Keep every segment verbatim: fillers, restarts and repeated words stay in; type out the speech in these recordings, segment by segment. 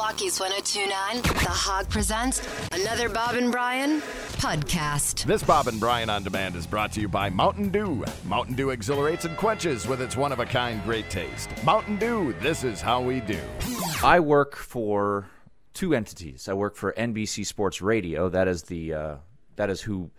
Rockies one oh two point nine, The Hog presents another Bob and Brian podcast. This Bob and Brian On Demand is brought to you by Mountain Dew. Mountain Dew exhilarates and quenches with its one-of-a-kind great taste. Mountain Dew, this is how we do. I work for two entities. I work for N B C Sports Radio. That is the uh, that is who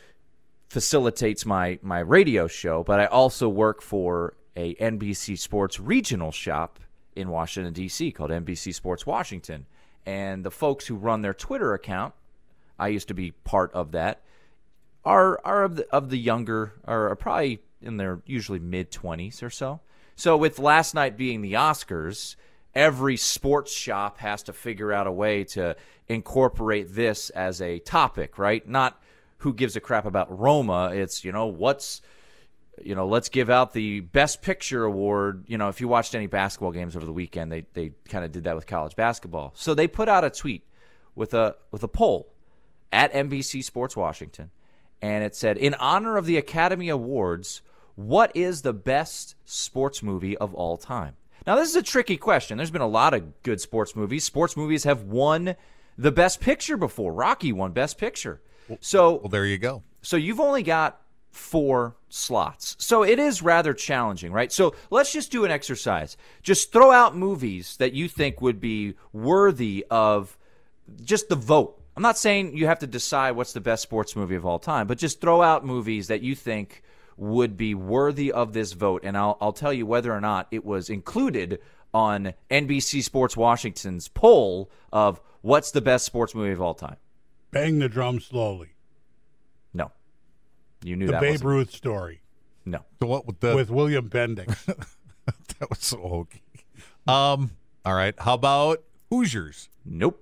facilitates my my radio show. But I also work for a N B C Sports regional shop in Washington, D C called N B C Sports Washington. And the folks who run their Twitter account, I used to be part of that, are are of the, of the younger, are probably in their usually mid-twenties or so. So with last night being the Oscars, every sports shop has to figure out a way to incorporate this as a topic, right? Not who gives a crap about Roma. It's, you know, what's... You know, let's give out the Best Picture award. You know, if you watched any basketball games over the weekend, they they kind of did that with college basketball. So they put out a tweet with a with a poll at N B C Sports Washington, and it said, in honor of the Academy Awards, what is the best sports movie of all time? Now, this is a tricky question. There's been a lot of good sports movies. Sports movies have won the Best Picture before. Rocky won Best Picture. So, well, there you go. So you've only got four slots. So it is rather challenging, right? So let's just do an exercise. Just throw out movies that you think would be worthy of just the vote. I'm not saying you have to decide what's the best sports movie of all time, but just throw out movies that you think would be worthy of this vote, and I'll, I'll tell you whether or not it was included on N B C Sports Washington's poll of what's the best sports movie of all time. Bang the Drum Slowly. No. You knew the that Babe wasn't. Ruth story. No. So what with the with William Bendix? That was so hokey. Um. All right. How about Hoosiers? Nope.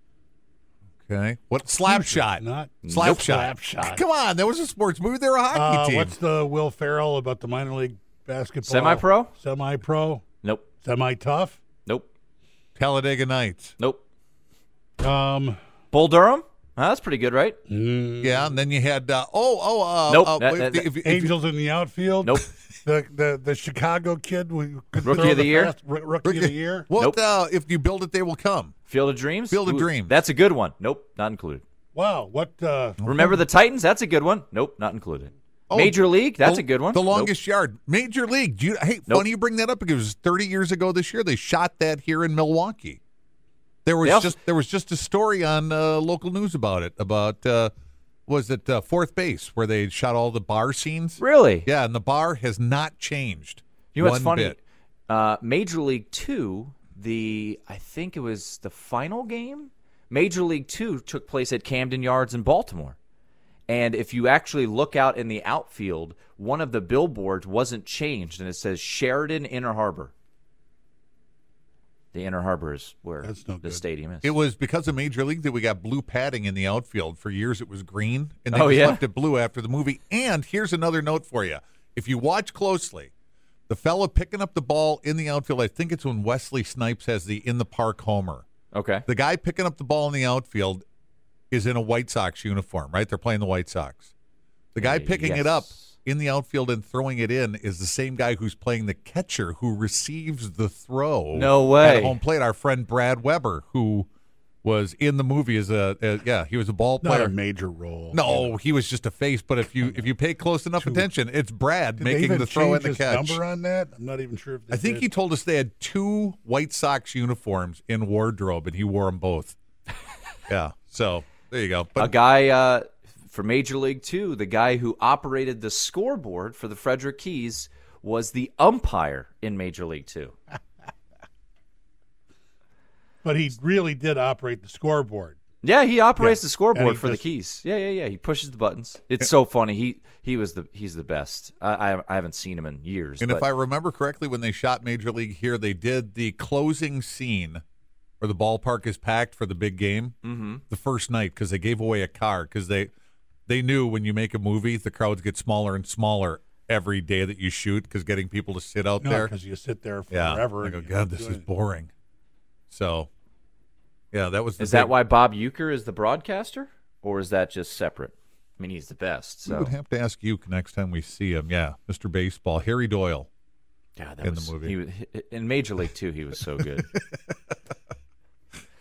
Okay. What Slapshot? Not Slapshot. nope. Slapshot. Come on, that was a sports movie. They're a hockey Uh, team. what's the Will Ferrell about the minor league basketball? Semi-pro? Semi-pro. Nope. Semi-tough. Nope. Talladega Nights? Nope. Um. Bull Durham? Oh, that's pretty good, right? Mm, Yeah, and then you had uh, oh oh uh, Nope, uh, that- if, that- if, if, if, Angels in the outfield. Nope. The the the Chicago kid who could Rookie throw of the year? fast- r- rookie of the year. What Nope. uh, if you build it, they will come. Field of Dreams? Field of Ooh, Dreams. That's a good one. Nope, not included. Wow. What? Uh, Remember the Titans? That's a good one. Nope, not included. Oh, Major League? That's the, a good one. The Nope. longest yard, Major League. Do you, hey, Nope. funny you bring that up because it was thirty years ago this year. They shot that here in Milwaukee. There was They also- just there was just a story on uh, local news about it. About uh, was it uh, Fourth Base where they shot all the bar scenes? Really? Yeah, and the bar has not changed. You know what's one funny? bit. Uh, Major League Two, the I think it was the final game. Major League Two took place at Camden Yards in Baltimore, and if you actually look out in the outfield, one of the billboards wasn't changed, and it says Sheridan Inner Harbor. The Inner Harbor is where That's no the good. stadium is. It was because of Major League that we got blue padding in the outfield. For years it was green, and they Oh, just yeah? left it blue after the movie. And here's another note for you. If you watch closely, the fella picking up the ball in the outfield, I think it's when Wesley Snipes has the in the park homer. Okay. The guy picking up the ball in the outfield is in a White Sox uniform, right? They're playing the White Sox. The guy Uh, picking it up yes. in the outfield and throwing it in is the same guy who's playing the catcher who receives the throw. No way. At home plate, our friend Brad Weber, who was in the movie as a, a yeah, he was a ball not player. a major role. No, he was just a face. But if you if you pay close enough attention, it's Brad Did they making even the throw and change the his catch. number on that? I'm not even sure if they I think did. he told us they had two White Sox uniforms in wardrobe, and he wore them both. Yeah, so there you go. But a guy uh, for Major League Two, the guy who operated the scoreboard for the Frederick Keys was the umpire in Major League Two. But he really did operate the scoreboard. Yeah, he operates Yeah. the scoreboard And he for just- the Keys. Yeah, yeah, yeah. He pushes the buttons. It's so funny. He he was the he's the best. I I, I haven't seen him in years. And but if I remember correctly, when they shot Major League here, they did the closing scene where the ballpark is packed for the big game Mhm. the first night because they gave away a car because they they knew when you make a movie, the crowds get smaller and smaller every day that you shoot because getting people to sit out No, there. because you sit there Yeah, forever. I go, and God, you're this is doing- boring. So, yeah, that was. The is that big- why Bob Uecker is the broadcaster, or is that just separate? I mean, he's the best. We So would have to ask you next time we see him. Yeah, Mister Baseball, Harry Doyle. yeah, that in the was, movie. He was, in Major League Two, he was so good.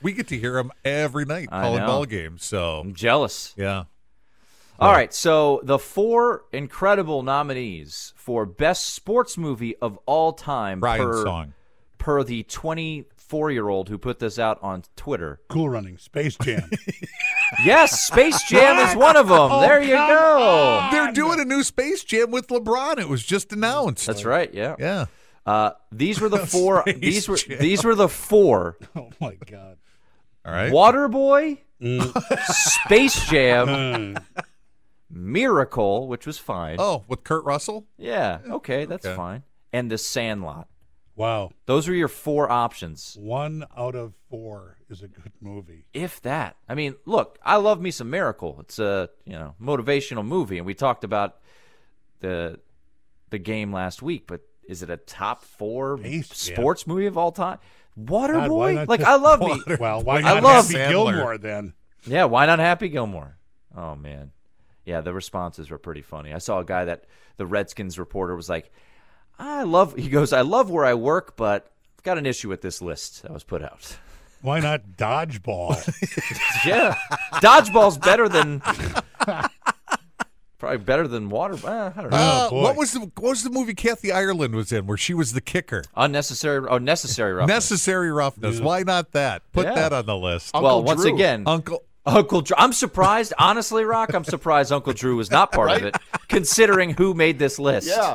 We get to hear him every night I calling know. ball games. So, I'm jealous. yeah. All right, so the four incredible nominees for Best Sports Movie of All Time Brian's per, song. per the twenty-four-year-old who put this out on Twitter. Cool Running, Space Jam. Yes, Space Jam is one of them. Oh, there you come go. on. They're doing a new Space Jam with LeBron. It was just announced. That's right, yeah. Yeah. Uh, these were the four. Space these were Jam. these were the four. Oh, my God. All right. Waterboy, Mm. Space Jam, Mm. Miracle, which was fine. Oh, with Kurt Russell? Yeah, okay, that's Okay. fine. And The Sandlot. Wow. Those are your four options. One out of four is a good movie. If that. I mean, look, I love me some Miracle. It's a, you know, motivational movie, and we talked about the the game last week, but is it a top four Space Jam. sports movie of all time? God, why Waterboy? not Like, just I love me. Water- Well, why I not love Happy Sandler. Gilmore then? Yeah, why not Happy Gilmore? Oh, man. Yeah, the responses were pretty funny. I saw a guy that the Redskins reporter was like, I love, he goes, I love where I work, but I've got an issue with this list that was put out. Why not Dodgeball? Yeah. Dodgeball's better than, probably better than water. Uh, I don't know. Uh, boy. what was the what was the movie Kathy Ireland was in where she was the kicker? Unnecessary, oh, necessary roughness. Necessary Roughness. Why not that? Put Yeah. that on the list. Well, Uncle once Drew. again, Uncle. Uncle Drew. I'm surprised, honestly, Rock, I'm surprised Uncle Drew was not part of it, considering who made this list. Yeah.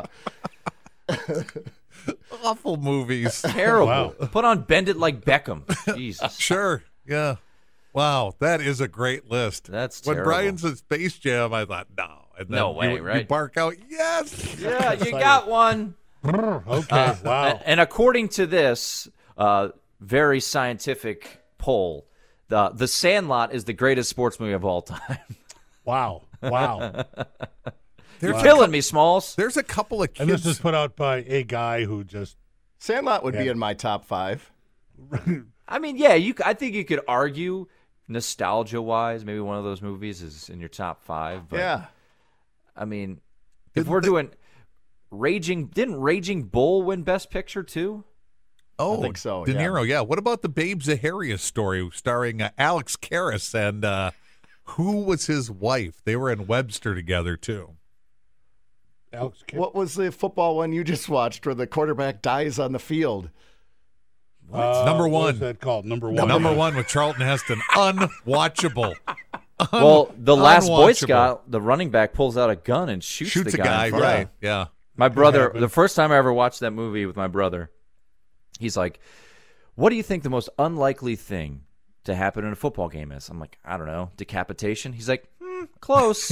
Awful movies. Terrible. Wow. Put on Bend It Like Beckham. Jesus. Sure. Yeah. Wow, that is a great list. That's when terrible. Brian said Space Jam, I thought no. And then No way, you, you right? bark out, yes. Yeah, you got one. Okay, wow. And according to this uh, very scientific poll, the The Sandlot is the greatest sports movie of all time. Wow. Wow. You're There's, killing me, Smalls. there's a couple of And kids. this is put out by a guy who just Sandlot would be Yeah. in my top five. I mean, yeah, you. c- I think you could argue nostalgia-wise, maybe one of those movies is in your top five. But, Yeah. I mean, if we're doing Raging, didn't Raging Bull win Best Picture too? oh, I think so, De yeah. Niro, yeah. What about the Babe Zaharias story starring uh, Alex Karras and uh, who was his wife? They were in Webster together too. Alex Kidd. What was the football one you just watched where the quarterback dies on the field? Uh, Number what one. is that called? Number one. Number one with Charlton Heston, unwatchable. Well, the last Boy unwatchable. Scout, the running back pulls out a gun and shoots, Shoots the a guy. guy, in front of him. right? Yeah. My brother, happen. the first time I ever watched that movie with my brother, he's like, what do you think the most unlikely thing to happen in a football game is? I'm like, I don't know, decapitation? He's like, hmm, close.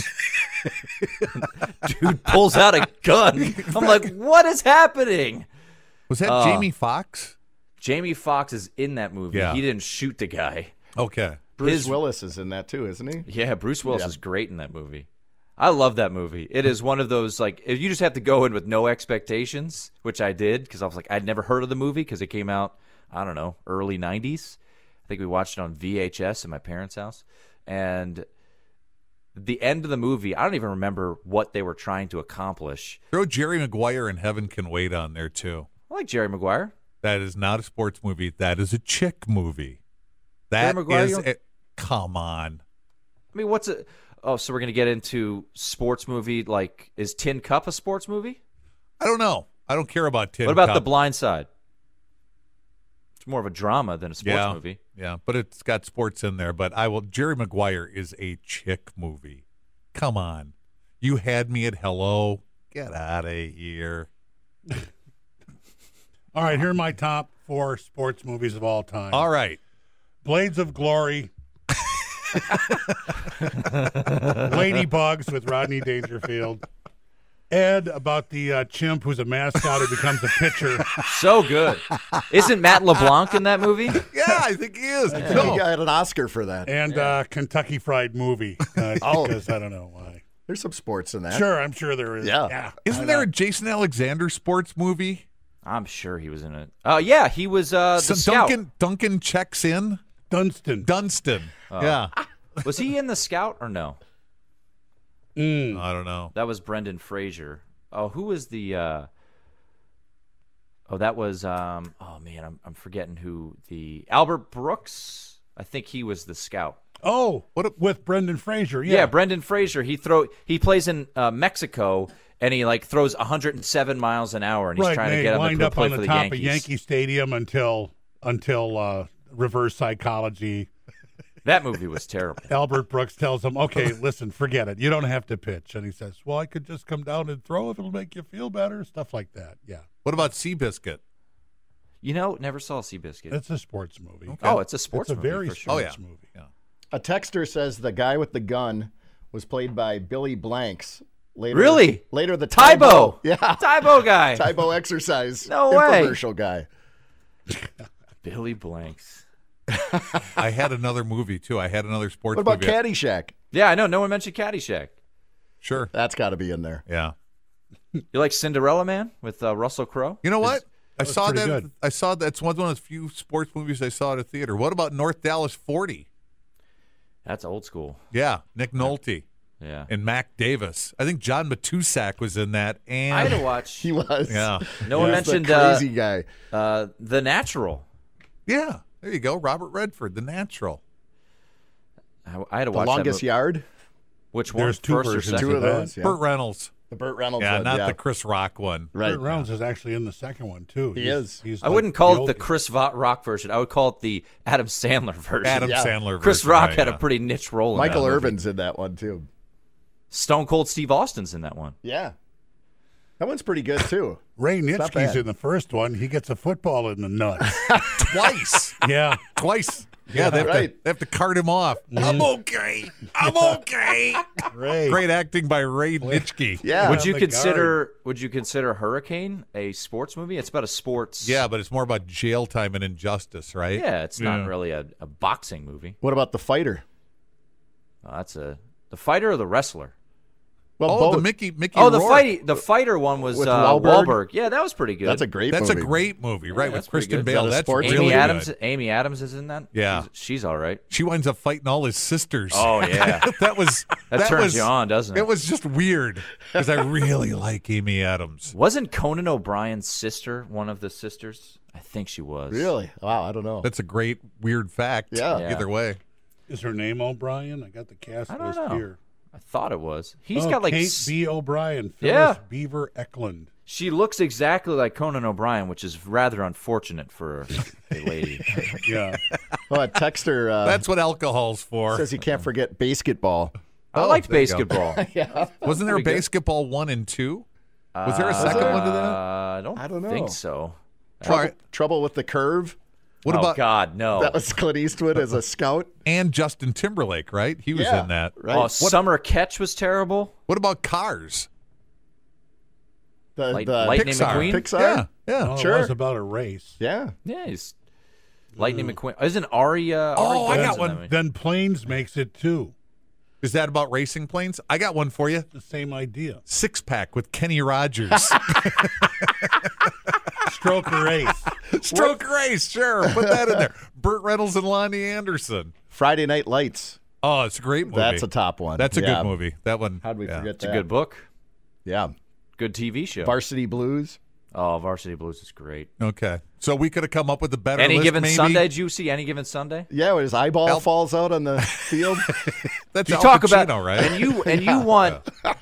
Dude pulls out a gun. I'm like, what is happening? Was that Uh, Jamie Foxx? Jamie Foxx is in that movie. Yeah. He didn't shoot the guy. Okay. Bruce His- Willis is in that too, isn't he? Yeah, Bruce Willis Yeah. is great in that movie. I love that movie. It is one of those, like, if you just have to go in with no expectations, which I did, because I was like, I'd never heard of the movie because it came out, I don't know, early nineties. I think we watched it on V H S in my parents' house. And the end of the movie, I don't even remember what they were trying to accomplish. Throw Jerry Maguire and Heaven Can Wait on there too. I like Jerry Maguire. That is not a sports movie. That is a chick movie. That Jerry Maguire, is you don't- a, come on. I mean, what's it? Oh, so we're going to get into sports movie. Like, is Tin Cup a sports movie? I don't know. I don't care about Tin What about Cup. The Blind Side? It's more of a drama than a sports yeah, movie. Yeah, but it's got sports in there. But I will. Jerry Maguire is a chick movie. Come on. You had me at hello. Get out of here. All right, here are my top four sports movies of all time. All right. Blades of Glory. Ladybugs with Rodney Dangerfield. Ed, about the uh, chimp who's a mascot who becomes a pitcher. So good. Isn't Matt LeBlanc in that movie? Yeah, I think he is. He No. got an Oscar for that. And uh, Kentucky Fried Movie. Uh, Oh. Because I don't know why. There's some sports in that. Sure, I'm sure there is. Yeah. yeah Isn't I there know. a Jason Alexander sports movie? I'm sure he was in it. Oh, yeah, he was uh, the So scout. Duncan Duncan checks in. Dunstan? Dunstan. Oh. Yeah. Was he in the scout or no? Mm. I don't know. That was Brendan Fraser. Oh, who was the... Uh... Oh, that was... Um... Oh, man, I'm, I'm forgetting who the... Albert Brooks I think he was the scout. Oh, what with Brendan Fraser? Yeah, Yeah, Brendan Fraser. He throw he plays in uh, Mexico, and he like throws one hundred seven miles an hour, and he's right. trying They to get him wind to up play on for the the top Yankees. of Yankee Stadium until until uh, reverse psychology. That movie was terrible. Albert Brooks tells him, "Okay, listen, forget it. You don't have to pitch." And he says, "Well, I could just come down and throw if it'll make you feel better." Stuff like that. Yeah, What about Seabiscuit? You know, never saw Seabiscuit. it's a sports movie. Okay. Oh, it's a sports It's a movie very for sure. Oh, sports yeah. movie. Yeah. A texter says the guy with the gun was played by Billy Blanks. Later, Really? Later, the Tybo. Tybo. Yeah. Tybo guy. Tybo exercise. No way. Infomercial guy. Billy Blanks. I had another movie, too. I had another sports What about movie. Caddyshack? Yeah, I know. No one mentioned Caddyshack. Sure. That's got to be in there. Yeah. You like Cinderella Man with uh, Russell Crowe? You know what? I was saw pretty that. good. I saw that's one of those few sports movies I saw at a theater. What about North Dallas forty? That's old school. Yeah, Nick Nolte Yeah. and Mac Davis. I think John Matusak was in that. And I had to watch. He was. yeah, No one He was the mentioned uh, crazy guy. uh, The Natural. yeah. There you go, Robert Redford, The Natural. I, I had to The watch Longest that. mo- Yard. Which one? There's two First or versions second? Two of that. those. Yeah. Burt Reynolds. The Burt Reynolds Yeah, one. not yeah. the Chris Rock one. Right. Burt Reynolds is actually in the second one too. He He's- is. he's I like wouldn't call it old the guy. Chris Va- Rock version. I would call it the Adam Sandler version. Adam Yeah. Sandler. Chris version, Rock right, had yeah. a pretty niche role in Michael that movie. Irvin's in that one, too. Stone Cold Steve Austin's in that one. Yeah. That one's pretty good, too. Ray not bad. Nitschke's in the first one. He gets a football in the nuts. twice. yeah. Twice. Yeah, they have, right. to, they have to cart him off. I'm okay. I'm okay. Ray. Great acting by Ray Nitschke. Yeah. Would you the consider Would you consider Hurricane a sports movie? It's about a sports. Yeah, but it's more about jail time and injustice, right? Yeah, it's Yeah. not really a, a boxing movie. What about The Fighter? Uh, that's a the fighter or the wrestler. Well, Oh, both. the Mickey Mickey Oh, the Rourke. fight the fighter one was With uh, Wahlberg? Wahlberg. Yeah, that was pretty good. That's a great That's movie. a great movie, right? that's with pretty Kristen good. Bale. Is that a That's sports really Amy movie? Adams. good. Amy Adams is in that. Yeah. she's, she's all right. She winds up fighting all his sisters. Oh yeah, that was that, that turns was, you on, doesn't it? It was just weird because I really like Amy Adams. Wasn't Conan O'Brien's sister one of the sisters? I think she was. Really? Wow, I don't know. That's a great weird fact. Yeah. Yeah. Either way, Is her name O'Brien? I got the cast I don't list know. here. I thought it was. He's Oh, got like. Kate s- B. O'Brien. Phyllis Yeah. Beaver Eklund. She looks exactly like Conan O'Brien, which is rather unfortunate for a lady. Yeah. Oh, a texter uh, that's what alcohol's for. says you can't forget basketball. I Oh, liked there you go. basketball. Yeah. Wasn't there pretty good. basketball one and two? Was there a second Uh, one to that? I don't, I don't know. think so. Trouble, All right. Trouble with the Curve. What oh about God, no. That was Clint Eastwood as a scout. and Justin Timberlake? Right, he was Yeah, in that. Right. Oh, Summer Catch was terrible. What about Cars? the, Light- the Lightning Pixar. McQueen? Pixar. Yeah, yeah. Oh, Sure. It was about a race. Yeah. Yeah, he's Lightning McQueen. Isn't Aria? Oh, I got one. Then Planes makes it too. Is that about racing planes? I got one for you. The same idea. Six pack with Kenny Rogers. Stroker race. Stroke race, sure. Put that in there. Burt Reynolds and Lonnie Anderson. Friday Night Lights. Oh, it's a great movie. That's a top one. That's a Yeah. good movie. That one. How'd we yeah. forget It's a that? good book. Yeah. Good T V show. Varsity Blues. oh, Varsity Blues is great. Okay, so we could have come up with a better Any list, given maybe. Sunday, did you see Any Given Sunday? Yeah, when his eyeball Al- falls out on the field. That's You Al talk Pacino, about right? and you and you want.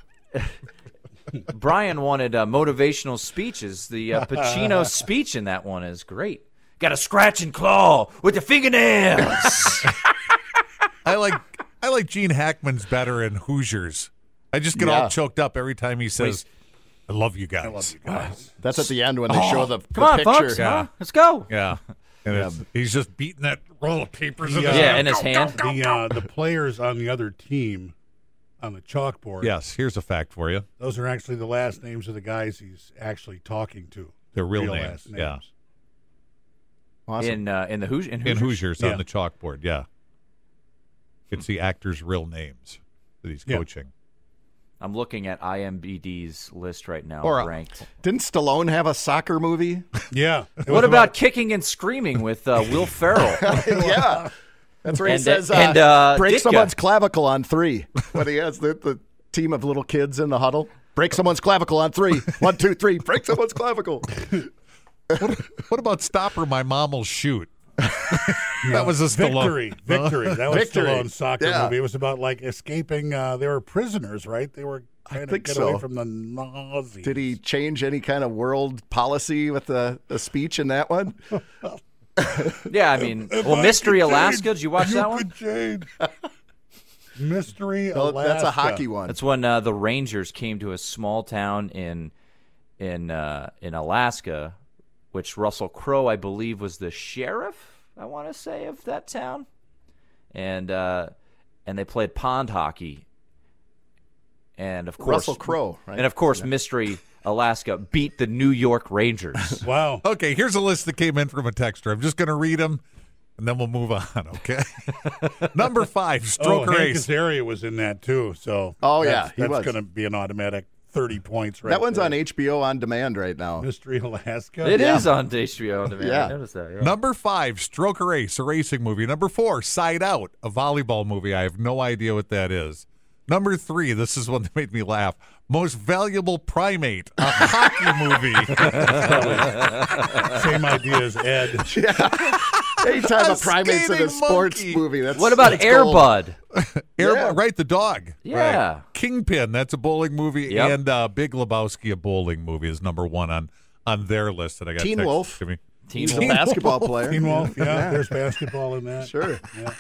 Brian wanted uh, motivational speeches. The uh, Pacino speech in that one is great. Got to scratch and claw with your fingernails. I like I like Gene Hackman's better in Hoosiers. I just get Yeah. all choked up every time he says, "I love you guys." I love you guys. That's at the end when they show the, the Come on, picture. folks. Huh? Let's go. Yeah, and it's, he's just beating that roll of papers. in Yeah. his Yeah, hand. in his hand. The uh, the players on the other team on the chalkboard. Yes, here's a fact for you. Those are actually the last names of the guys he's actually talking to. Their real, last names. Yeah, Awesome. In uh, in the Hoos in Hoosiers. in Hoosiers Yeah. on the chalkboard. Yeah, it's the actors' real names that he's Yeah. coaching. I'm looking at I M B D's list right now, Or, uh, ranked. Didn't Stallone have a soccer movie? Yeah. It was What about Kicking and Screaming with uh, Will Ferrell? Yeah. That's where he And, uh, says, uh, and, uh, break Ditka. someone's clavicle on three. When he has the, the team of little kids in the huddle. Break someone's clavicle on three. One, two, three. Break someone's clavicle. What about Stop or My Mom Will Shoot? That was a Stallone. Victory. Victory. That was Victory. Stallone's soccer Yeah. movie. It was about like escaping. Uh, they were prisoners, right? They were trying to think get so. away from the Nazis. Did he change any kind of world policy with the, the speech in that one? Yeah, I mean, If well, I Mystery could Alaska. change, Did you watch you that one? could change. Mystery Oh, Alaska. that's a hockey one. That's when uh, the Rangers came to a small town in in uh, in Alaska, which Russell Crowe, I believe, was the sheriff. I want to say of that town, and uh, and they played pond hockey, and of course Russell Crowe, right? and of course Mystery Alaska beat the New York Rangers. Wow. Okay, here's a list that came in from a texter. I'm just going to read them, and then we'll move on, okay? Number five, Stroker oh, Hank Ace. Azaria was in that too. So Oh, that's, yeah, he that's was. going to be an automatic thirty points. Right. that one's there. on H B O on demand right now. Mystery Alaska. It Yeah. is on H B O on demand. Yeah. I noticed that. Yeah. Number five, Stroker Ace, a racing movie. Number four, Side Out, a volleyball movie. I have no idea what that is. Number three, this is one that made me laugh. Most Valuable Primate, a hockey movie. Same idea as Ed. Anytime A a primate's in skating a sports monkey. movie, that's What about that's Air gold. Bud? Air, Yeah. Right, the dog. Yeah. Right. Kingpin, that's a bowling movie. Yep. And uh, Big Lebowski, a bowling movie, is number one on, on their list that I got Teen texted Wolf. to me. Teen He's a Wolf. basketball player. Teen Wolf. Yeah, there's basketball in that. Sure.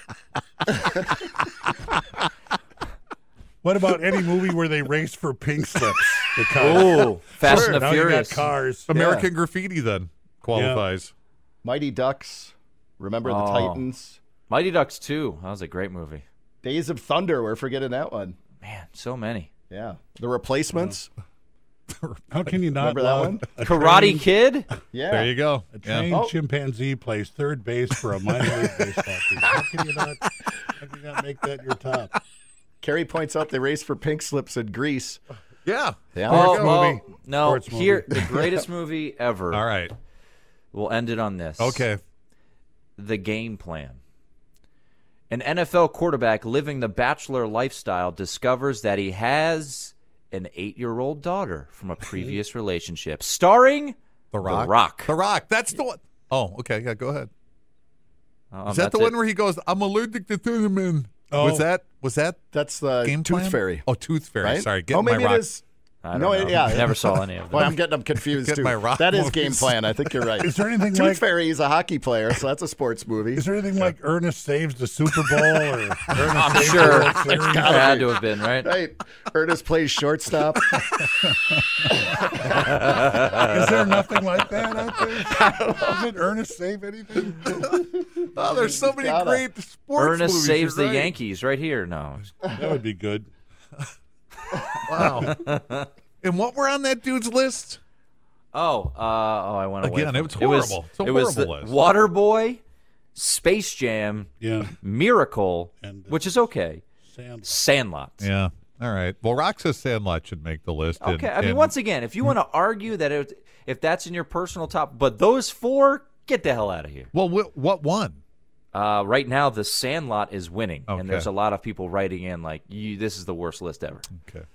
What about any movie where they race for pink slips? The cars. Oh, Fast Sure. and the Now you got Furious. cars. American Graffiti, then, qualifies. Mighty Ducks. Remember the Oh. Titans. Mighty Ducks two. That was a great movie. Days of Thunder. We're forgetting that one. Man, so many. Yeah. The Replacements. How can you not Remember that love one? a Karate trained- Kid. Yeah. There you go. A Yeah. trained Oh. chimpanzee plays third base for a minor league baseball team. How can you not? How can you not make that your top? Carrie points out they race for pink slips in Greece. Yeah. Yeah. Oh, Sports oh, movie. no, Sports movie. here the greatest movie ever. All right. We'll end it on this. Okay. The Game Plan. An N F L quarterback living the bachelor lifestyle discovers that he has an eight-year-old daughter from a previous relationship, starring The Rock. The Rock. The Rock. That's the one. Oh, okay. Yeah, go ahead. Um, Is that the that's one it. where he goes, I'm allergic to cinnamon? Oh. Was that was that That's the Game Tooth Plan? Fairy. Oh, Tooth Fairy. Right? Sorry. Get oh, my maybe rock. it is. I don't No, know. yeah. Never saw any of them. Boy, I'm getting them confused Get too. my rock that is movies. Game Plan. I think you're right. Is there anything Tooth like? Fairy is a hockey player, so that's a sports movie. Is there anything like Ernest Saves the Super Bowl or Ernest I'm Saves sure. the World Series? It had to have been, right? Right. Ernest plays shortstop. Is there nothing like that out there? Doesn't Ernest save anything? Oh, there's so many Gotta. great sports Ernest movies. saves You're the right. Yankees right here. No. That would be good. Wow. And what were on that dude's list? Oh, uh, oh, I went away. Again, from- it was It was, horrible. It's a it was the horrible list. Waterboy, Space Jam, Yeah. Miracle, And, uh, which is okay, Sand. Sandlot. Yeah. All right. Well, Rock says Sandlot should make the list. and- Okay, I mean, and- once again, if you want to argue that it, if that's in your personal top, but those four, get the hell out of here. Well, wh- what won? Uh, right now, the Sandlot is winning, Okay. and there's a lot of people writing in like, you, "This is the worst list ever." Okay.